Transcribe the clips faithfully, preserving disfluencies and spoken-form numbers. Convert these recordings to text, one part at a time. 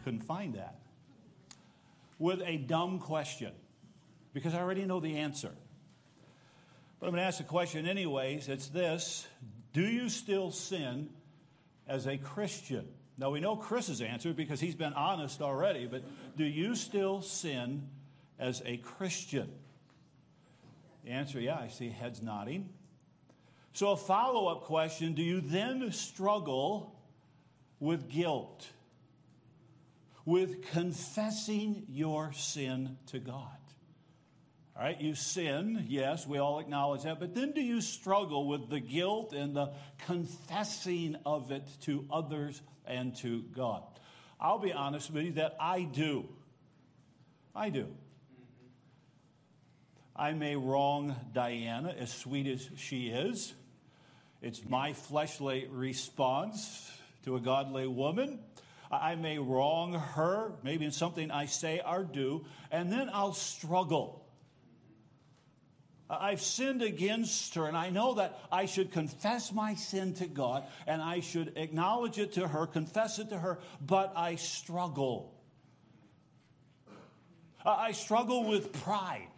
couldn't find that. With a dumb question, because I already know the answer. But I'm going to ask the question anyways. It's this: do you still sin as a Christian? Now, we know Chris's answer because he's been honest already, but do you still sin as a Christian? The answer, yeah, I see heads nodding. So a follow-up question: do you then struggle with guilt, with confessing your sin to God? All right, you sin, yes, we all acknowledge that, but then do you struggle with the guilt and the confessing of it to others and to God? I'll be honest with you that I do. I do. I may wrong Diana, as sweet as she is. It's my fleshly response to a godly woman. I may wrong her, maybe in something I say or do, and then I'll struggle. I've sinned against her, and I know that I should confess my sin to God, and I should acknowledge it to her, confess it to her, but I struggle. I struggle with pride.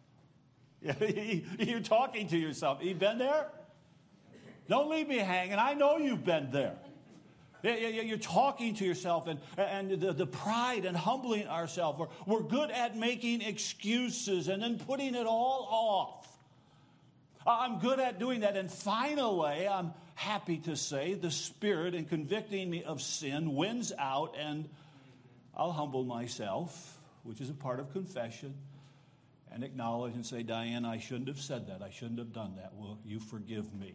You're talking to yourself. You been there? Don't leave me hanging. I know you've been there. You're talking to yourself, and, and the, the pride and humbling ourselves. We're, we're good at making excuses and then putting it all off. I'm good at doing that. And finally, I'm happy to say the Spirit, in convicting me of sin, wins out, and I'll humble myself, which is a part of confession, and acknowledge and say, Diane, I shouldn't have said that. I shouldn't have done that. Will you forgive me?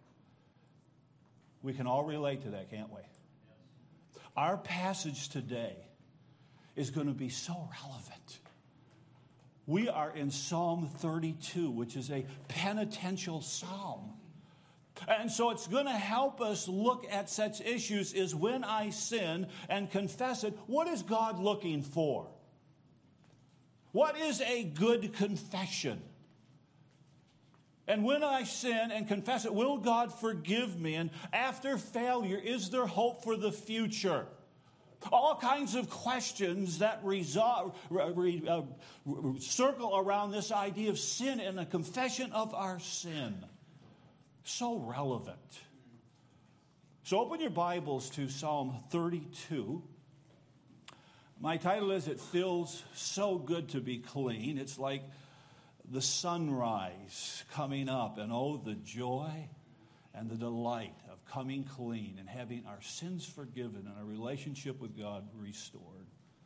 We can all relate to that, can't we? Yes. Our passage today is going to be so relevant. We are in Psalm thirty-two, which is a penitential psalm. And so it's going to help us look at such issues as when I sin and confess it, what is God looking for? What is a good confession? And when I sin and confess it, will God forgive me? And after failure, is there hope for the future? All kinds of questions that resol- re- uh, circle around this idea of sin and a confession of our sin. So relevant. So open your Bibles to Psalm thirty-two. My title is, It Feels So Good to Be Clean. It's like the sunrise coming up, and oh, the joy and the delight of coming clean and having our sins forgiven and our relationship with God restored.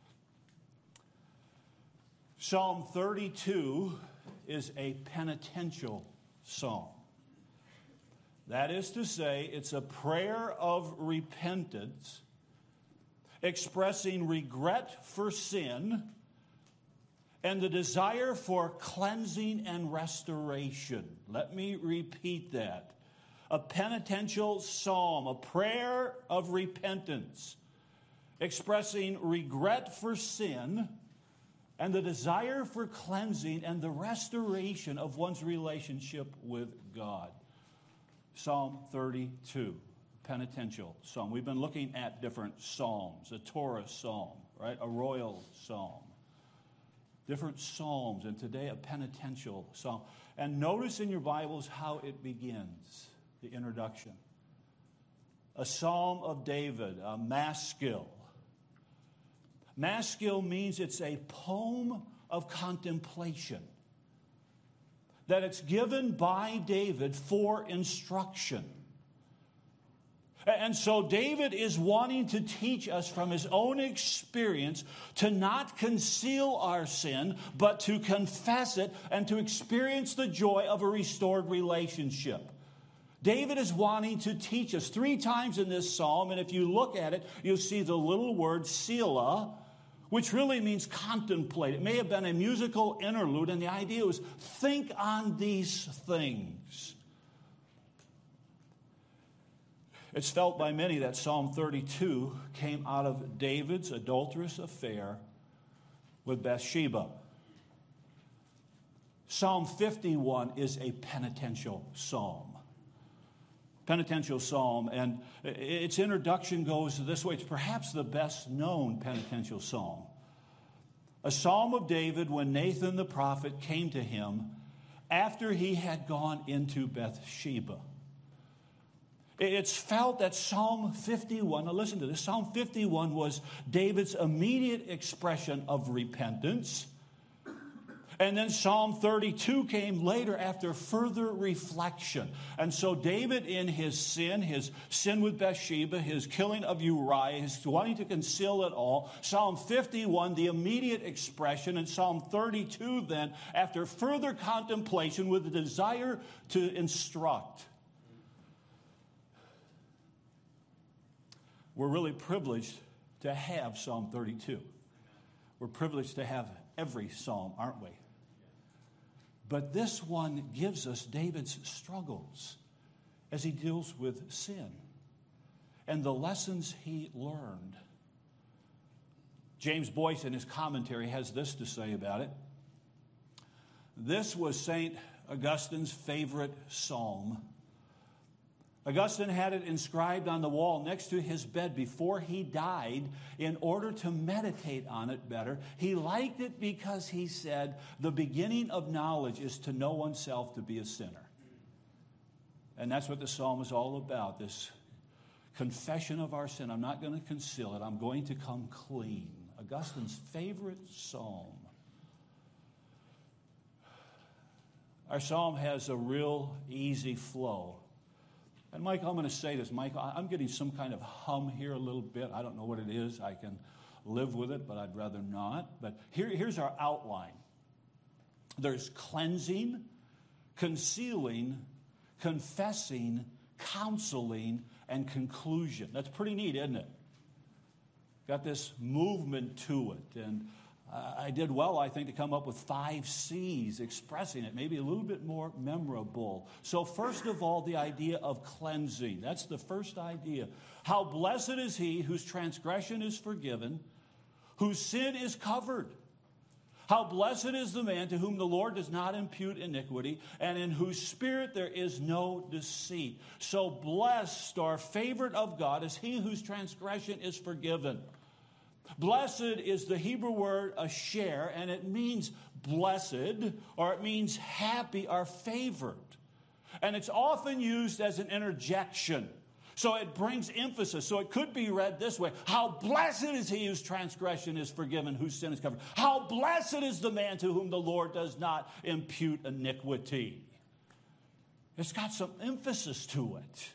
Psalm thirty-two is a penitential psalm. That is to say, it's a prayer of repentance, expressing regret for sin and the desire for cleansing and restoration. Let me repeat that. A penitential psalm, a prayer of repentance, expressing regret for sin and the desire for cleansing and the restoration of one's relationship with God. Psalm thirty-two, penitential psalm. We've been looking at different psalms, a Torah psalm, right? A royal psalm. Different psalms, and today a penitential psalm. And notice in your Bibles how it begins, the introduction. A psalm of David, a maskil. Maskil means it's a poem of contemplation, that it's given by David for instruction. And so David is wanting to teach us from his own experience to not conceal our sin, but to confess it and to experience the joy of a restored relationship. David is wanting to teach us three times in this psalm, and if you look at it, you'll see the little word Selah, which really means contemplate. It may have been a musical interlude, and the idea was think on these things. It's felt by many that Psalm thirty-two came out of David's adulterous affair with Bathsheba. Psalm fifty-one is a penitential psalm. penitential psalm, and its introduction goes this way. It's perhaps the best known penitential psalm. A psalm of David when Nathan the prophet came to him after he had gone into Bathsheba. It's felt that Psalm fifty-one, now listen to this, Psalm fifty-one was David's immediate expression of repentance. And then Psalm thirty-two came later after further reflection. And so David, in his sin, his sin with Bathsheba, his killing of Uriah, his wanting to conceal it all, Psalm fifty-one, the immediate expression, and Psalm thirty-two then, after further contemplation with the desire to instruct. We're really privileged to have Psalm thirty-two. We're privileged to have every psalm, aren't we? But this one gives us David's struggles as he deals with sin and the lessons he learned. James Boyce, in his commentary, has this to say about it. This was Saint Augustine's favorite psalm. Augustine had it inscribed on the wall next to his bed before he died in order to meditate on it better. He liked it because he said, the beginning of knowledge is to know oneself to be a sinner. And that's what the psalm is all about, this confession of our sin. I'm not going to conceal it. I'm going to come clean. Augustine's favorite psalm. Our psalm has a real easy flow. And Mike, I'm going to say this. Mike, I'm getting some kind of hum here a little bit. I don't know what it is. I can live with it, but I'd rather not. But here, here's our outline. There's cleansing, concealing, confessing, counseling, and conclusion. That's pretty neat, isn't it? Got this movement to it. And uh, I did well, I think, to come up with five C's expressing it, maybe a little bit more memorable. So first of all, the idea of cleansing. That's the first idea. How blessed is he whose transgression is forgiven, whose sin is covered. How blessed is the man to whom the Lord does not impute iniquity, and in whose spirit there is no deceit. So blessed or favored of God is he whose transgression is forgiven. Blessed is the Hebrew word asher, and it means blessed, or it means happy or favored. And it's often used as an interjection. So it brings emphasis. So it could be read this way. How blessed is he whose transgression is forgiven, whose sin is covered. How blessed is the man to whom the Lord does not impute iniquity. It's got some emphasis to it.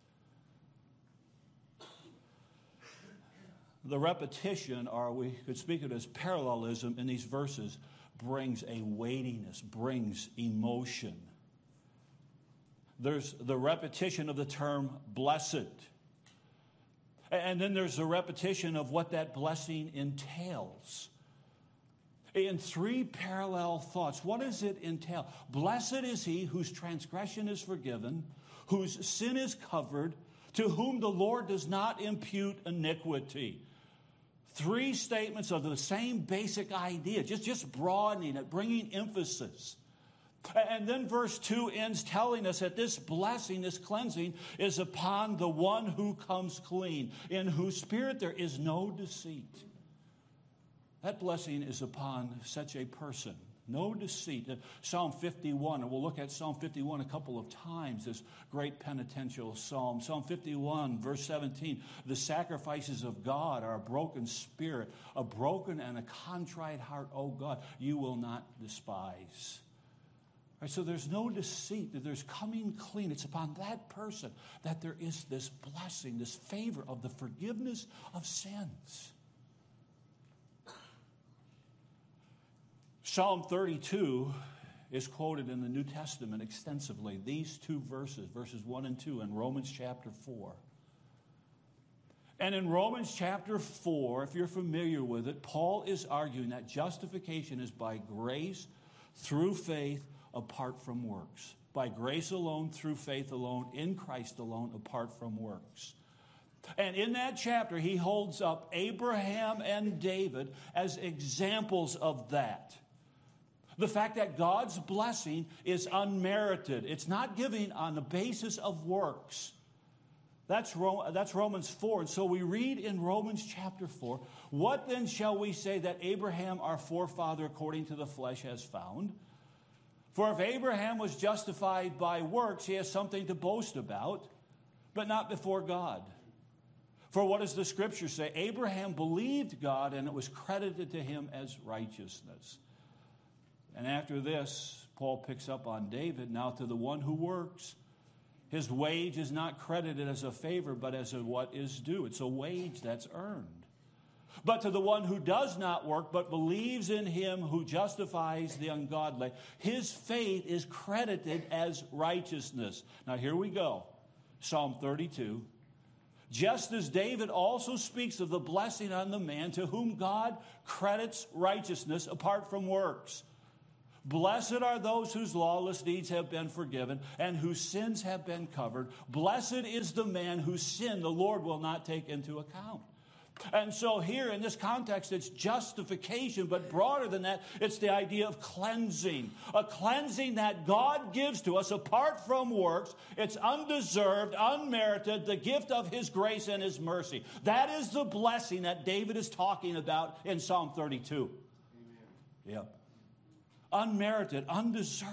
The repetition, or we could speak of it as parallelism in these verses, brings a weightiness, brings emotion. There's the repetition of the term blessed. And then there's the repetition of what that blessing entails. In three parallel thoughts, what does it entail? Blessed is he whose transgression is forgiven, whose sin is covered, to whom the Lord does not impute iniquity. Three statements of the same basic idea, just, just broadening it, bringing emphasis. And then verse two ends telling us that this blessing, this cleansing, is upon the one who comes clean, in whose spirit there is no deceit. That blessing is upon such a person. No deceit. Psalm fifty-one, and we'll look at Psalm fifty-one a couple of times, this great penitential psalm. Psalm fifty-one, verse seventeen, the sacrifices of God are a broken spirit, a broken and a contrite heart, O God, you will not despise. All right, so there's no deceit, that there's coming clean. It's upon that person that there is this blessing, this favor of the forgiveness of sins. Psalm thirty-two is quoted in the New Testament extensively. These two verses, verses one and two, in Romans chapter four. And in Romans chapter four, if you're familiar with it, Paul is arguing that justification is by grace, through faith, apart from works. By grace alone, through faith alone, in Christ alone, apart from works. And in that chapter, he holds up Abraham and David as examples of that. The fact that God's blessing is unmerited. It's not giving on the basis of works. That's, Ro- that's Romans four. And so we read in Romans chapter four, what then shall we say that Abraham, our forefather, according to the flesh, has found? For if Abraham was justified by works, he has something to boast about, but not before God. For what does the Scripture say? Abraham believed God, and it was credited to him as righteousness. And after this, Paul picks up on David. Now to the one who works, his wage is not credited as a favor, but as a what is due. It's a wage that's earned. But to the one who does not work, but believes in him who justifies the ungodly, his faith is credited as righteousness. Now here we go. Psalm thirty-two. Just as David also speaks of the blessing on the man to whom God credits righteousness apart from works. Blessed are those whose lawless deeds have been forgiven and whose sins have been covered. Blessed is the man whose sin the Lord will not take into account. And so here in this context, it's justification, but broader than that, it's the idea of cleansing. A cleansing that God gives to us apart from works. It's undeserved, unmerited, the gift of His grace and His mercy. That is the blessing that David is talking about in Psalm thirty-two. Amen. Yep. Unmerited, undeserved.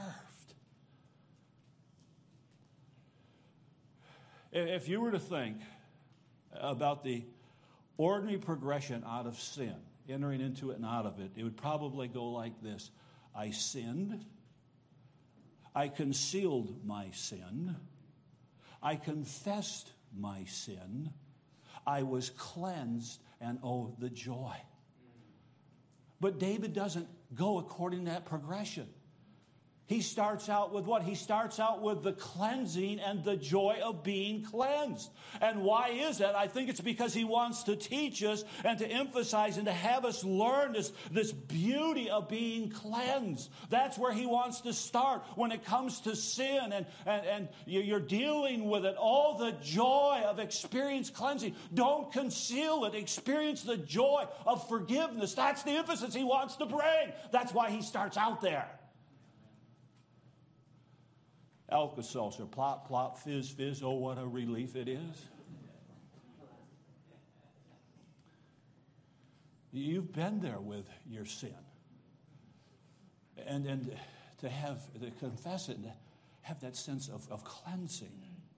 If you were to think about the ordinary progression out of sin, entering into it and out of it, it would probably go like this. I sinned. I concealed my sin. I confessed my sin. I was cleansed, and oh, the joy. But David doesn't go according to that progression. He starts out with what? He starts out with the cleansing and the joy of being cleansed. And why is that? I think it's because he wants to teach us and to emphasize and to have us learn this, this beauty of being cleansed. That's where he wants to start when it comes to sin and, and, and you're dealing with it. All the joy of experience cleansing. Don't conceal it. Experience the joy of forgiveness. That's the emphasis he wants to bring. That's why he starts out there. Alka-Seltzer, plop, plop, fizz, fizz, oh, what a relief it is. You've been there with your sin. And, and to have, to confess it, and to have that sense of, of cleansing.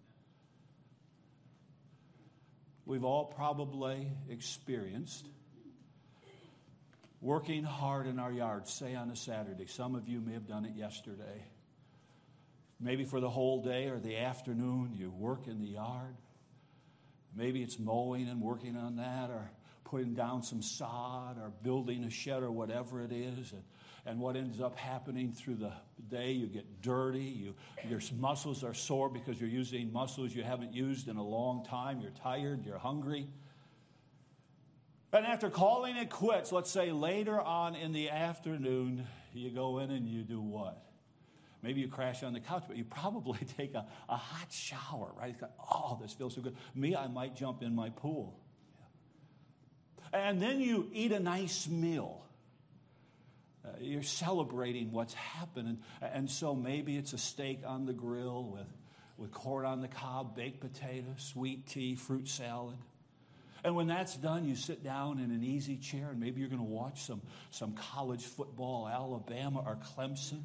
We've all probably experienced working hard in our yard, say on a Saturday. Some of you may have done it yesterday. Maybe for the whole day or the afternoon, you work in the yard. Maybe it's mowing and working on that, or putting down some sod, or building a shed, or whatever it is. And, and what ends up happening through the day, you get dirty. You, your muscles are sore because you're using muscles you haven't used in a long time. You're tired. You're hungry. And after calling it quits, let's say later on in the afternoon, you go in and you do what? Maybe you crash on the couch, but you probably take a, a hot shower, right? It's like, oh, this feels so good. Me, I might jump in my pool. And then you eat a nice meal. Uh, you're celebrating what's happened. And, and so maybe it's a steak on the grill with, with corn on the cob, baked potatoes, sweet tea, fruit salad. And when that's done, you sit down in an easy chair, and maybe you're going to watch some, some college football, Alabama or Clemson.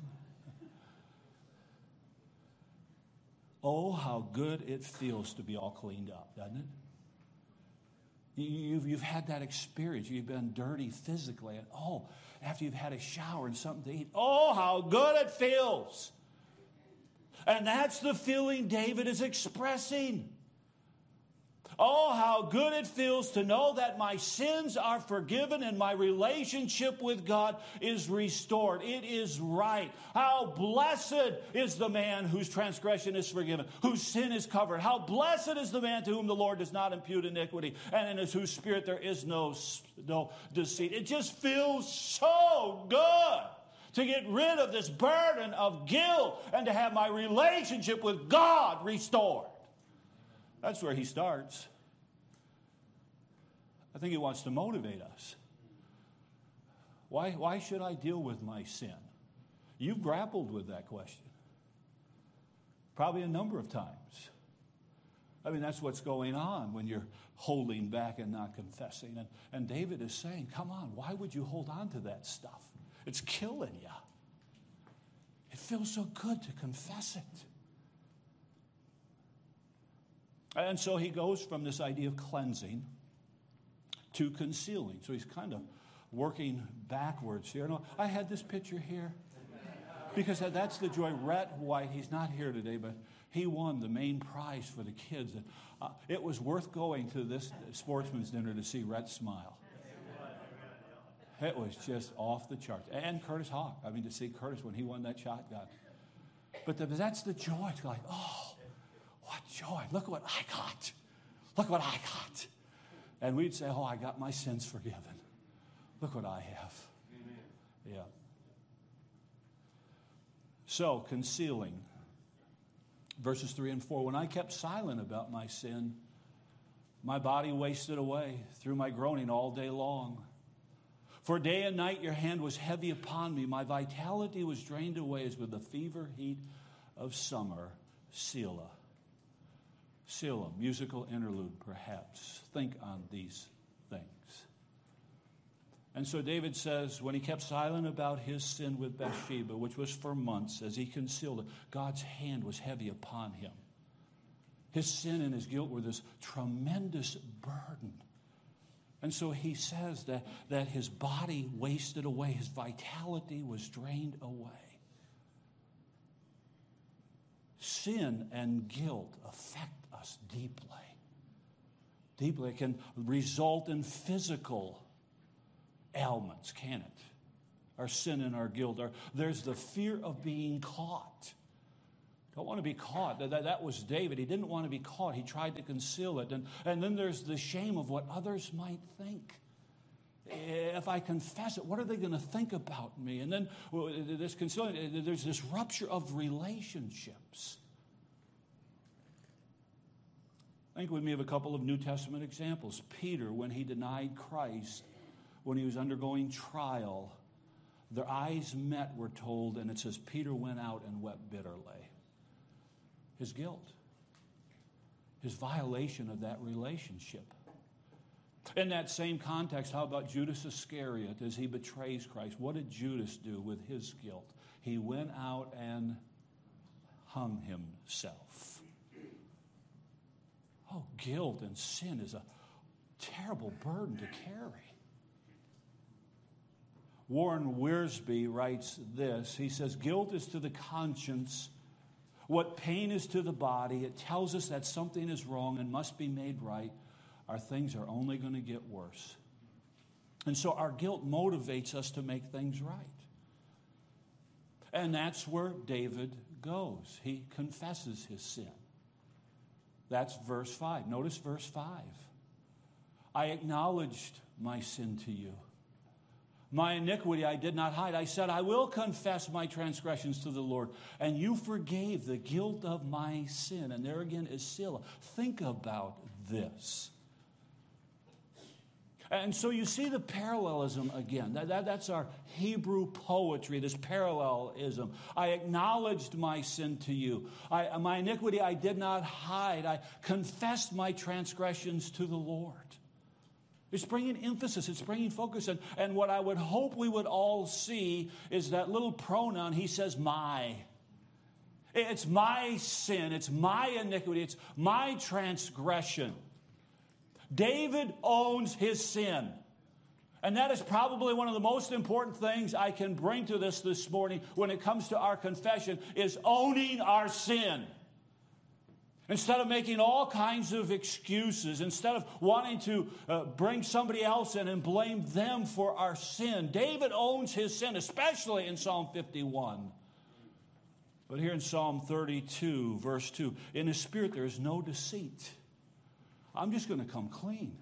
Oh, how good it feels to be all cleaned up, doesn't it? You've, you've had that experience. You've been dirty physically. And oh, after you've had a shower and something to eat, oh, how good it feels. And that's the feeling David is expressing. Oh, how good it feels to know that my sins are forgiven and my relationship with God is restored. It is right. How blessed is the man whose transgression is forgiven, whose sin is covered. How blessed is the man to whom the Lord does not impute iniquity, and in whose spirit there is no, no deceit. It just feels so good to get rid of this burden of guilt and to have my relationship with God restored. That's where he starts. I think he wants to motivate us. Why, why should I deal with my sin? You've grappled with that question. Probably a number of times. I mean, that's what's going on when you're holding back and not confessing. And, and David is saying, come on, why would you hold on to that stuff? It's killing you. It feels so good to confess it. And so he goes from this idea of cleansing to concealing. So he's kind of working backwards here. No, I had this picture here because that's the joy. Rhett White, he's not here today, but he won the main prize for the kids. Uh, it was worth going to this sportsman's dinner to see Rhett smile. It was just off the charts. And Curtis Hawk. I mean, to see Curtis when he won that shotgun. But the, that's the joy. It's like, oh, what joy. Look what I got. Look what I got. And we'd say, oh, I got my sins forgiven. Look what I have. Amen. Yeah. So, concealing. Verses three and four. When I kept silent about my sin, my body wasted away through my groaning all day long. For day and night your hand was heavy upon me. My vitality was drained away as with the fever heat of summer. Selah. Selah, musical interlude perhaps. Think on these things. And so David says, when he kept silent about his sin with Bathsheba, which was for months, as he concealed it, God's hand was heavy upon him. His sin and his guilt were this tremendous burden. And so he says that, that his body wasted away. His vitality was drained away. Sin and guilt affect us deeply. Deeply. It can result in physical ailments, can it? Our sin and our guilt. Our, there's the fear of being caught. Don't want to be caught. That, that was David. He didn't want to be caught. He tried to conceal it. And, and then there's the shame of what others might think. If I confess it, what are they going to think about me? And then this concealing, there's this rupture of relationships. Think with me of a couple of New Testament examples. Peter, when he denied Christ, when he was undergoing trial, their eyes met, we're told, and it says Peter went out and wept bitterly. His guilt, his violation of that relationship. In that same context, how about Judas Iscariot as he betrays Christ? What did Judas do with his guilt? He went out and hung himself. Oh, guilt and sin is a terrible burden to carry. Warren Wiersbe writes this. He says, guilt is to the conscience what pain is to the body. It tells us that something is wrong and must be made right. Our things are only going to get worse. And so our guilt motivates us to make things right. And that's where David goes. He confesses his sin. That's verse five. Notice verse five. I acknowledged my sin to you. My iniquity I did not hide. I said, I will confess my transgressions to the Lord. And you forgave the guilt of my sin. And there again is Selah. Think about this. And so you see the parallelism again. That, that, that's our Hebrew poetry, this parallelism. I acknowledged my sin to you. I, my iniquity I did not hide. I confessed my transgressions to the Lord. It's bringing emphasis. It's bringing focus. And, and what I would hope we would all see is that little pronoun, he says, my. It's my sin. It's my iniquity. It's my transgression. David owns his sin. And that is probably one of the most important things I can bring to this this morning when it comes to our confession is owning our sin. Instead of making all kinds of excuses, instead of wanting to uh, bring somebody else in and blame them for our sin, David owns his sin, especially in Psalm fifty-one. But here in Psalm thirty-two, verse two, in his spirit there is no deceit. I'm just going to come clean.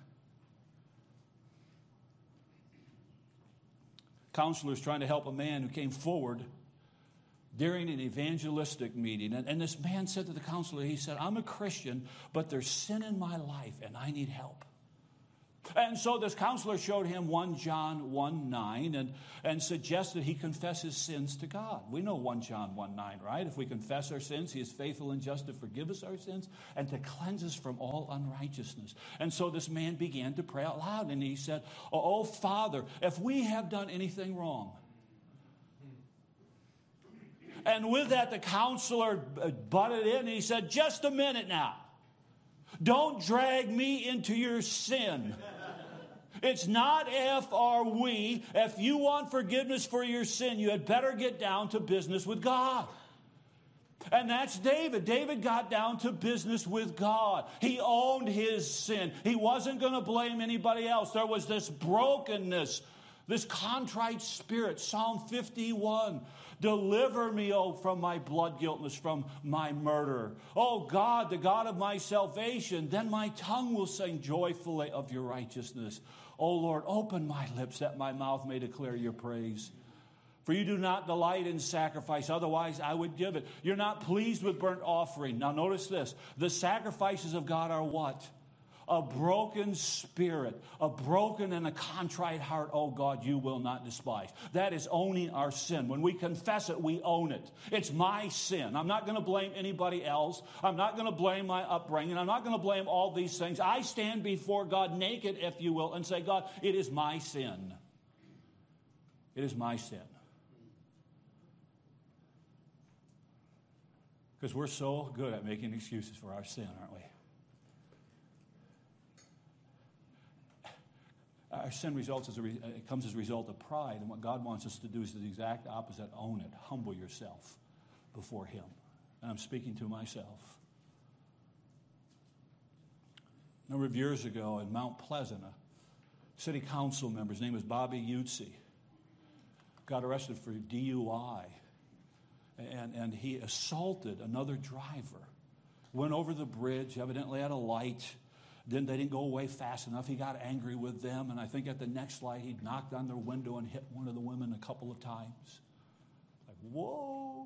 Counselors trying to help a man who came forward during an evangelistic meeting. And, and this man said to the counselor, he said, I'm a Christian, but there's sin in my life and I need help. And so this counselor showed him First John one nine and, and suggested he confess his sins to God. We know First John one nine, right? If we confess our sins, he is faithful and just to forgive us our sins and to cleanse us from all unrighteousness. And so this man began to pray out loud, and he said, oh, Father, if we have done anything wrong. And with that, the counselor butted in, and he said, just a minute now. Don't drag me into your sin. It's not if or we. If you want forgiveness for your sin, you had better get down to business with God. And that's David. David got down to business with God. He owned his sin. He wasn't going to blame anybody else. There was this brokenness, this contrite spirit. Psalm fifty-one. Deliver me, oh, from my blood guiltness, from my murder. Oh, God, the God of my salvation. Then my tongue will sing joyfully of your righteousness. Oh, Lord, open my lips that my mouth may declare your praise. For you do not delight in sacrifice, otherwise I would give it. You're not pleased with burnt offering. Now notice this. The sacrifices of God are what? A broken spirit, a broken and a contrite heart, oh God, you will not despise. That is owning our sin. When we confess it, we own it. It's my sin. I'm not going to blame anybody else. I'm not going to blame my upbringing. I'm not going to blame all these things. I stand before God naked, if you will, and say, God, it is my sin. It is my sin. Because we're so good at making excuses for our sin, aren't we? Our sin results as a re- it comes as a result of pride, and what God wants us to do is the exact opposite. Own it. Humble yourself before Him. And I'm speaking to myself. A number of years ago in Mount Pleasant, a city council member, his name was Bobby Utsi, got arrested for D U I. And, and he assaulted another driver. Went over the bridge, evidently at a light. Then they didn't go away fast enough. He got angry with them, and I think at the next light he knocked on their window and hit one of the women a couple of times. Like, whoa.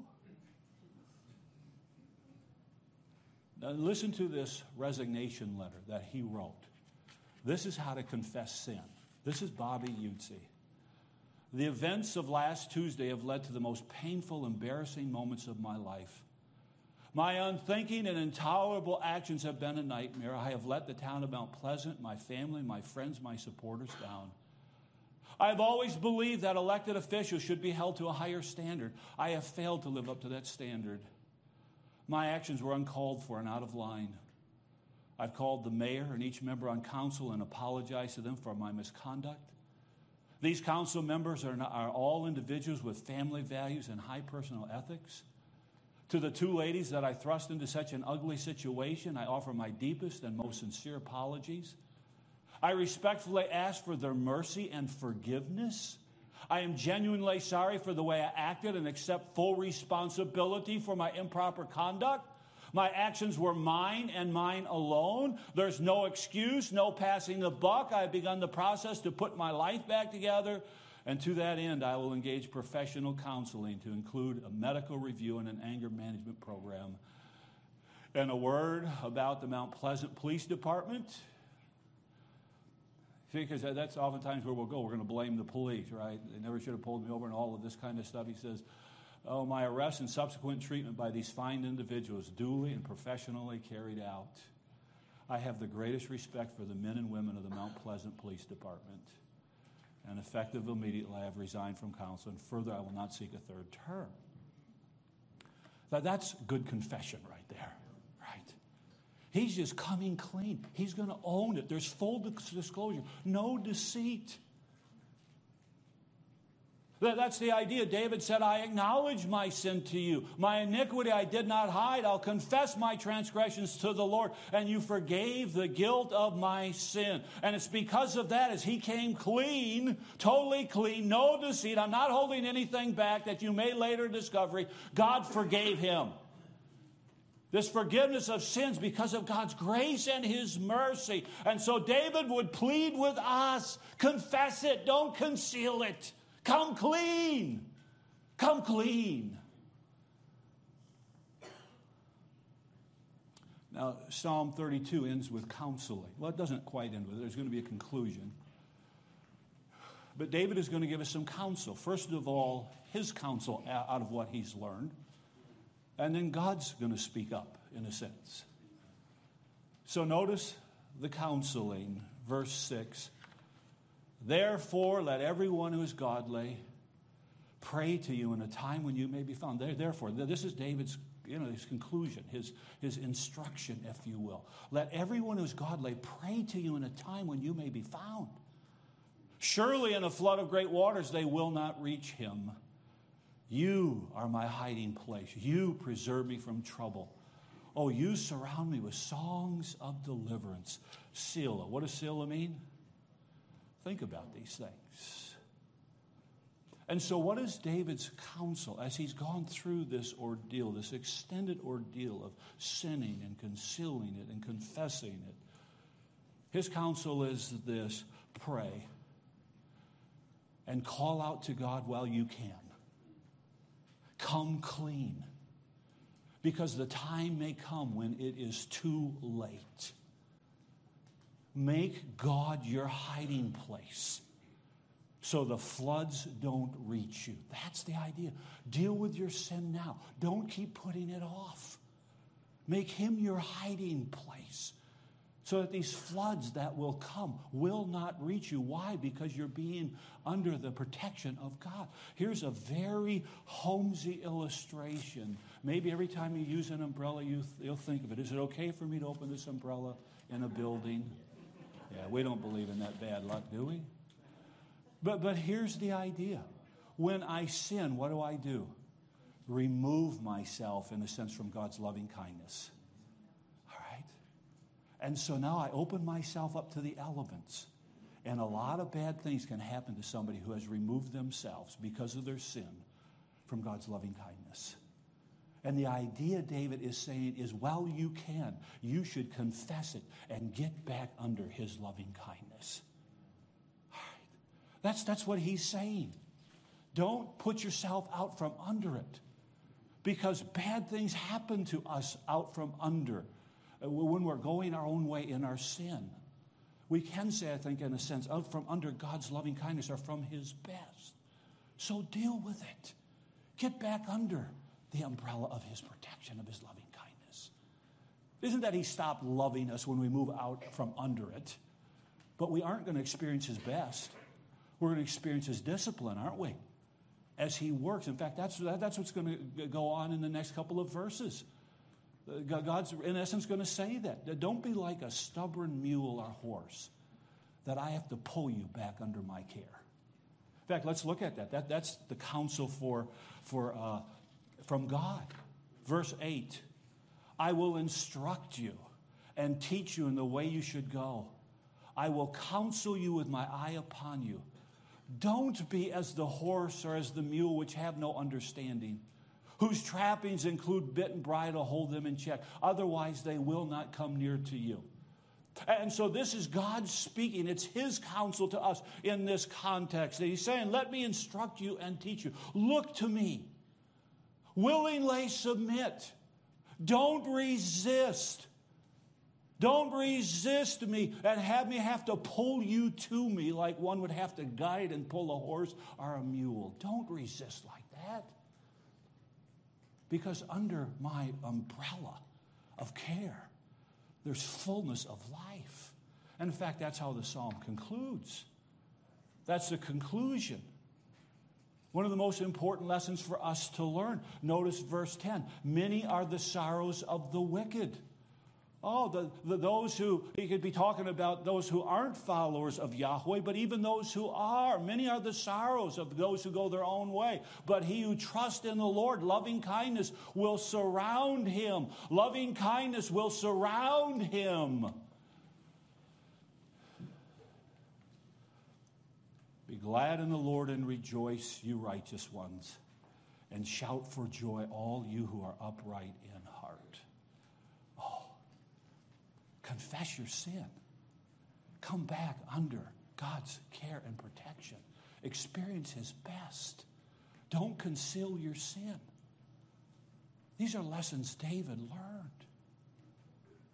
Now listen to this resignation letter that he wrote. This is how to confess sin. This is Bobby Utsi. The events of last Tuesday have led to the most painful, embarrassing moments of my life. My unthinking and intolerable actions have been a nightmare. I have let the town of Mount Pleasant, my family, my friends, my supporters down. I have always believed that elected officials should be held to a higher standard. I have failed to live up to that standard. My actions were uncalled for and out of line. I've called the mayor and each member on council and apologized to them for my misconduct. These council members are, not, are all individuals with family values and high personal ethics. To the two ladies that I thrust into such an ugly situation, I offer my deepest and most sincere apologies. I respectfully ask for their mercy and forgiveness. I am genuinely sorry for the way I acted and accept full responsibility for my improper conduct. My actions were mine and mine alone. There's no excuse, no passing the buck. I have begun the process to put my life back together. And to that end, I will engage professional counseling to include a medical review and an anger management program. And a word about the Mount Pleasant Police Department. Because that's oftentimes where we'll go. We're going to blame the police, right? They never should have pulled me over and all of this kind of stuff. He says, oh, my arrest and subsequent treatment by these fine individuals duly and professionally carried out. I have the greatest respect for the men and women of the Mount Pleasant Police Department. And effective immediately, I have resigned from council, and further, I will not seek a third term. Now, that's good confession right there, right? He's just coming clean. He's going to own it. There's full disclosure, no deceit. That's the idea. David said, I acknowledge my sin to you. My iniquity I did not hide. I'll confess my transgressions to the Lord. And you forgave the guilt of my sin. And it's because of that, as he came clean, totally clean, no deceit. I'm not holding anything back that you may later discover. God forgave him. This forgiveness of sins because of God's grace and his mercy. And so David would plead with us, confess it, don't conceal it. Come clean. Come clean. Now, Psalm thirty-two ends with counseling. Well, it doesn't quite end with it. There's going to be a conclusion. But David is going to give us some counsel. First of all, his counsel out of what he's learned. And then God's going to speak up, in a sense. So notice the counseling, verse six. Therefore, let everyone who is godly pray to you in a time when you may be found. Therefore, this is David's, you know, his conclusion, his, his instruction, if you will. Let everyone who is godly pray to you in a time when you may be found. Surely in a flood of great waters they will not reach him. You are my hiding place. You preserve me from trouble. Oh, you surround me with songs of deliverance. Selah. What does Selah mean? Think about these things. And so what is David's counsel as he's gone through this ordeal, this extended ordeal of sinning and concealing it and confessing it? His counsel is this: pray and call out to God while you can. Come clean, because the time may come when it is too late. Make God your hiding place so the floods don't reach you. That's the idea. Deal with your sin now. Don't keep putting it off. Make him your hiding place so that these floods that will come will not reach you. Why? Because you're being under the protection of God. Here's a very homely illustration. Maybe every time you use an umbrella, you th- you'll think of it. Is it okay for me to open this umbrella in a building? Yeah, we don't believe in that bad luck, do we? But, but here's the idea. When I sin, what do I do? Remove myself, in a sense, from God's loving kindness. And so now I open myself up to the elements. And a lot of bad things can happen to somebody who has removed themselves because of their sin from God's loving kindness. And the idea David is saying is, while you can, you should confess it and get back under his loving kindness. All right. That's, that's what he's saying. Don't put yourself out from under it, because bad things happen to us out from under when we're going our own way in our sin. We can say, I think, in a sense, out from under God's loving kindness or from his best. So deal with it. Get back under the umbrella of his protection, of his loving kindness. Isn't that he stopped loving us when we move out from under it? But we aren't going to experience his best. We're going to experience his discipline, aren't we? As he works. In fact, that's, that's what's going to go on in the next couple of verses. God's, in essence, going to say that. Don't be like a stubborn mule or horse that I have to pull you back under my care. In fact, let's look at that. that that's the counsel for, for, uh, from God. Verse eight, I will instruct you and teach you in the way you should go. I will counsel you with my eye upon you. Don't be as the horse or as the mule, which have no understanding, whose trappings include bit and bridle, hold them in check. Otherwise, they will not come near to you. And so this is God speaking. It's his counsel to us in this context. And he's saying, let me instruct you and teach you. Look to me. Willingly submit. Don't resist. Don't resist me and have me have to pull you to me like one would have to guide and pull a horse or a mule. Don't resist like that. Because under my umbrella of care, there's fullness of life. And in fact, that's how the psalm concludes. That's the conclusion. One of the most important lessons for us to learn. Notice verse ten. Many are the sorrows of the wicked. Oh, the, the, those who, he could be talking about those who aren't followers of Yahweh, but even those who are. Many are the sorrows of those who go their own way. But he who trusts in the Lord, loving kindness will surround him. Loving kindness will surround him. Be glad in the Lord and rejoice, you righteous ones, and shout for joy, all you who are upright in heart. Confess your sin. Come back under God's care and protection. Experience his best. Don't conceal your sin. These are lessons David learned.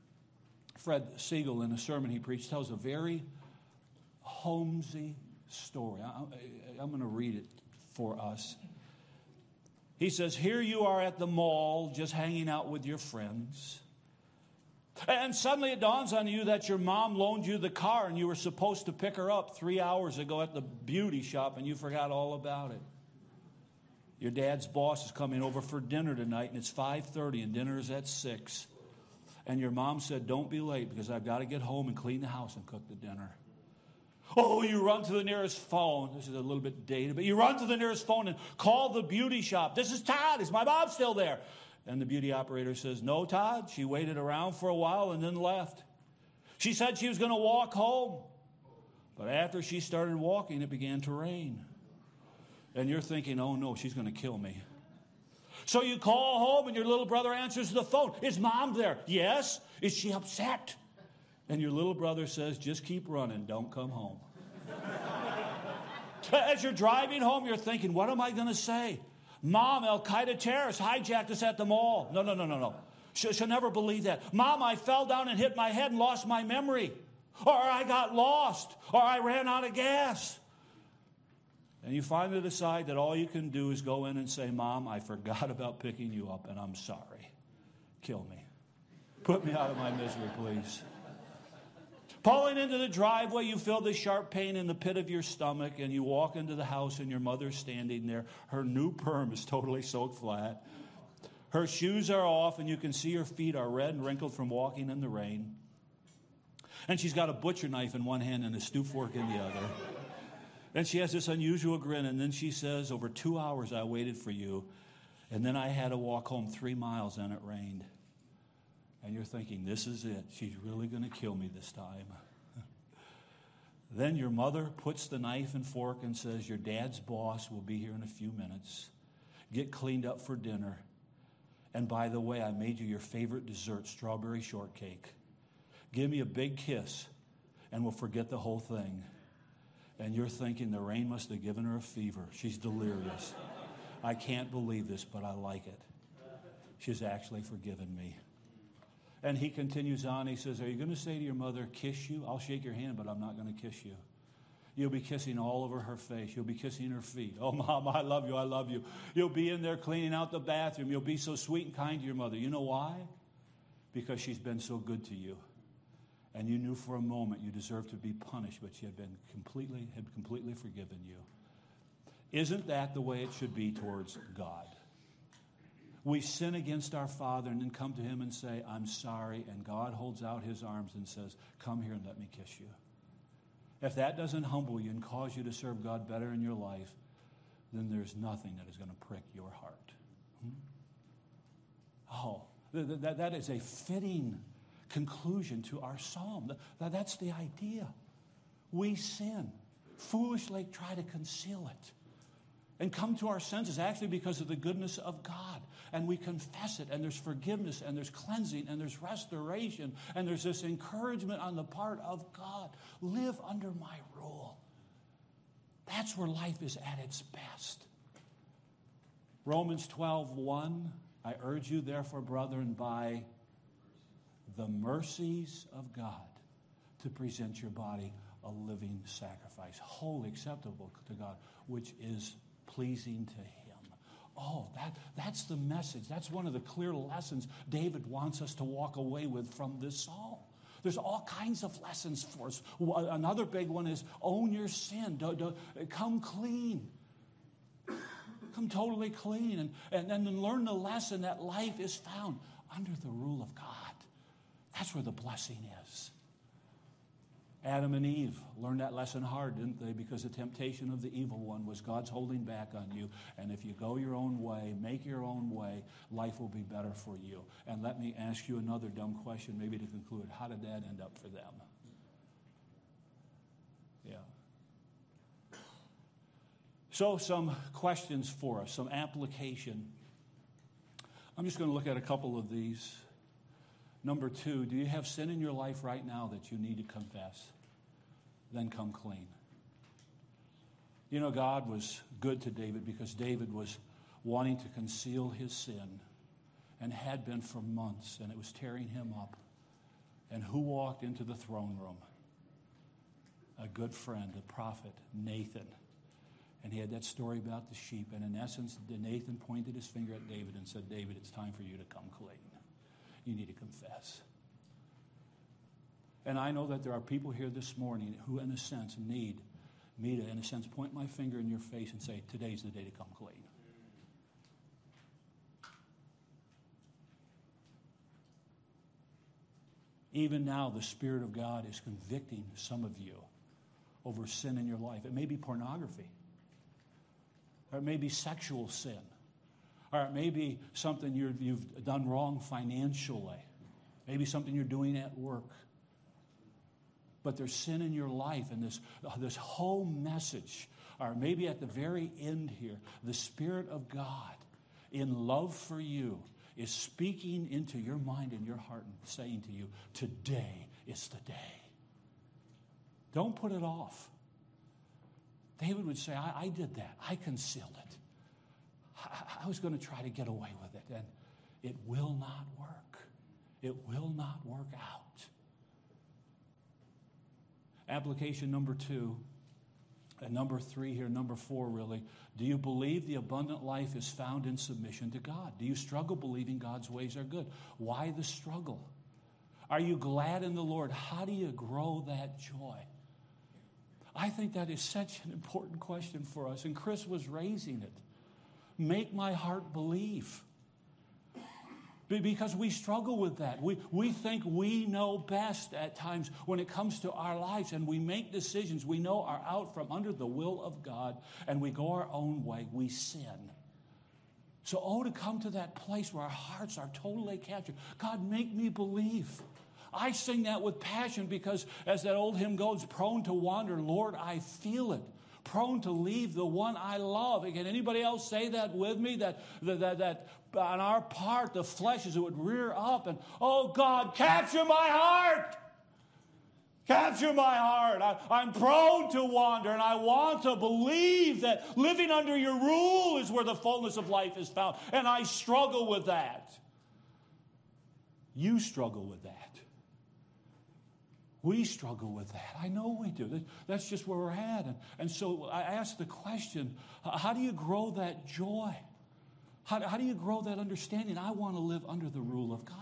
Fred Siegel, in a sermon he preached, tells a very Holmesy story. I, I'm going to read it for us. He says, here you are at the mall just hanging out with your friends. And suddenly it dawns on you that your mom loaned you the car and you were supposed to pick her up three hours ago at the beauty shop and you forgot all about it. Your dad's boss is coming over for dinner tonight and it's five thirty and dinner is at six. And your mom said, don't be late because I've got to get home and clean the house and cook the dinner. Oh, you run to the nearest phone. This is a little bit dated, but you run to the nearest phone and call the beauty shop. This is Todd. Is my mom still there? And the beauty operator says, no, Todd. She waited around for a while and then left. She said she was going to walk home. But after she started walking, it began to rain. And you're thinking, oh, no, she's going to kill me. So you call home and your little brother answers the phone. Is mom there? Yes. Is she upset? And your little brother says, just keep running. Don't come home. As you're driving home, you're thinking, what am I going to say? Mom, Al-Qaeda terrorists hijacked us at the mall. No, no, no, no, no. She'll, she'll never believe that. Mom, I fell down and hit my head and lost my memory. Or I got lost. Or I ran out of gas. And you finally decide that all you can do is go in and say, Mom, I forgot about picking you up, and I'm sorry. Kill me. Put me out of my misery, please. Pulling into the driveway, you feel the sharp pain in the pit of your stomach, and you walk into the house, and your mother's standing there. Her new perm is totally soaked flat. Her shoes are off, and you can see her feet are red and wrinkled from walking in the rain. And she's got a butcher knife in one hand and a stew fork in the other. And she has this unusual grin, and then she says, over two hours I waited for you, and then I had to walk home three miles and it rained. And you're thinking, this is it. She's really going to kill me this time. Then your mother puts the knife and fork and says, your dad's boss will be here in a few minutes. Get cleaned up for dinner. And by the way, I made you your favorite dessert, strawberry shortcake. Give me a big kiss, and we'll forget the whole thing. And you're thinking the rain must have given her a fever. She's delirious. I can't believe this, but I like it. She's actually forgiven me. And he continues on. He says, are you going to say to your mother, kiss you? I'll shake your hand, but I'm not going to kiss you. You'll be kissing all over her face. You'll be kissing her feet. Oh, Mom, I love you. I love you. You'll be in there cleaning out the bathroom. You'll be so sweet and kind to your mother. You know why? Because she's been so good to you. And you knew for a moment you deserved to be punished, but she had been completely, had completely forgiven you. Isn't that the way it should be towards God? We sin against our Father and then come to him and say, I'm sorry, and God holds out his arms and says, come here and let me kiss you. If that doesn't humble you and cause you to serve God better in your life, then there's nothing that is going to prick your heart. Hmm? Oh, that, that, that is a fitting conclusion to our psalm. That's the idea. We sin, foolishly try to conceal it, and come to our senses actually because of the goodness of God. And we confess it, and there's forgiveness, and there's cleansing, and there's restoration, and there's this encouragement on the part of God. Live under my rule. That's where life is at its best. Romans twelve one, I urge you therefore, brethren, by the mercies of God, to present your body a living sacrifice, wholly acceptable to God, which is pleasing to him. Oh, that, that's the message. That's one of the clear lessons David wants us to walk away with from this psalm. There's all kinds of lessons for us. Another big one is own your sin. Do, do, come clean. Come totally clean. And, and then learn the lesson that life is found under the rule of God. That's where the blessing is. Adam and Eve learned that lesson hard, didn't they? Because the temptation of the evil one was God's holding back on you. And if you go your own way, make your own way, life will be better for you. And let me ask you another dumb question, maybe to conclude. How did that end up for them? Yeah. So some questions for us, some application. I'm just going to look at a couple of these. Number two, do you have sin in your life right now that you need to confess? Then come clean. You know, God was good to David because David was wanting to conceal his sin and had been for months, and it was tearing him up. And who walked into the throne room? A good friend, the prophet Nathan. And he had that story about the sheep. And in essence, Nathan pointed his finger at David and said, David, it's time for you to come clean. You need to confess. And I know that there are people here this morning who, in a sense, need me to, in a sense, point my finger in your face and say, today's the day to come clean. Even now, the Spirit of God is convicting some of you over sin in your life. It may be pornography, or it may be sexual sin, or it may be something you're, you've done wrong financially, maybe something you're doing at work. But there's sin in your life, and this, this whole message, or maybe at the very end here, the Spirit of God, in love for you, is speaking into your mind and your heart and saying to you, today is the day. Don't put it off. David would say, I, I did that. I concealed it. I, I was going to try to get away with it, and it will not work. It will not work out. Application number two, and number three here, number four really. Do you believe the abundant life is found in submission to God? Do you struggle believing God's ways are good? Why the struggle? Are you glad in the Lord? How do you grow that joy? I think that is such an important question for us, and Chris was raising it. Make my heart believe. Because we struggle with that. We, we think we know best at times when it comes to our lives, and we make decisions we know are out from under the will of God, and we go our own way. We sin. So, oh, to come to that place where our hearts are totally captured. God, make me believe. I sing that with passion because, as that old hymn goes, prone to wander, Lord, I feel it. Prone to leave the one I love. Can anybody else say that with me? That, that, that, that on our part, the flesh is it would rear up and, oh God, capture my heart. Capture my heart. I, I'm prone to wander, and I want to believe that living under your rule is where the fullness of life is found. And I struggle with that. You struggle with that. We struggle with that. I know we do. That's just where we're at. And, and so I ask the question, how do you grow that joy? How, how do you grow that understanding? I want to live under the rule of God.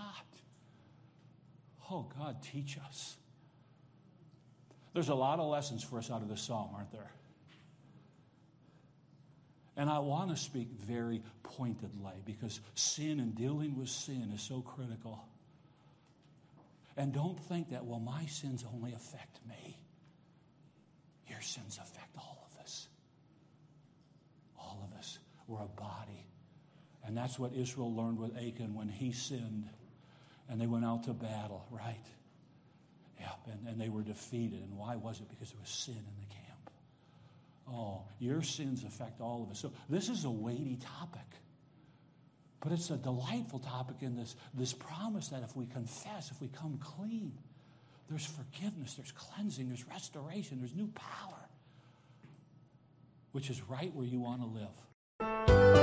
Oh, God, teach us. There's a lot of lessons for us out of this psalm, aren't there? And I want to speak very pointedly because sin and dealing with sin is so critical. And don't think that, well, my sins only affect me. Your sins affect all of us. All of us. We're a body. And that's what Israel learned with Achan when he sinned. And they went out to battle, right? Yeah, and, and they were defeated. And why was it? Because there was sin in the camp. Oh, your sins affect all of us. So this is a weighty topic. But it's a delightful topic in this, this promise that if we confess, if we come clean, there's forgiveness, there's cleansing, there's restoration, there's new power, which is right where you want to live.